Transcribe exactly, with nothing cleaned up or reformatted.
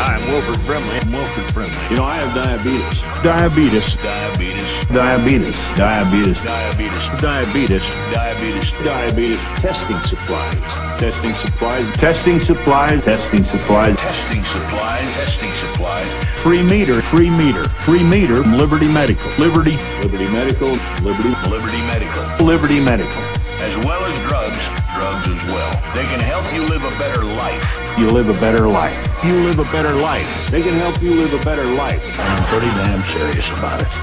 Hi, I'm Wilford Brimley. I'm Wilford Brimley. You know, I have diabetes. Diabetes. Diabetes. Diabetes. Diabetes. Diabetes. Diabetes. Diabetes. Diabetes. Testing supplies. Testing supplies. Testing supplies. Testing supplies. Testing supplies. Testing supplies. Free meter. Free meter. Free meter. Liberty Medical. Liberty. Liberty Medical. Liberty. Liberty Medical. Liberty Medical. As well as drugs. Drugs as well. They can help you live a better life. You live a better life. You live a better life. They can help you live a better life. I'm pretty damn serious about it.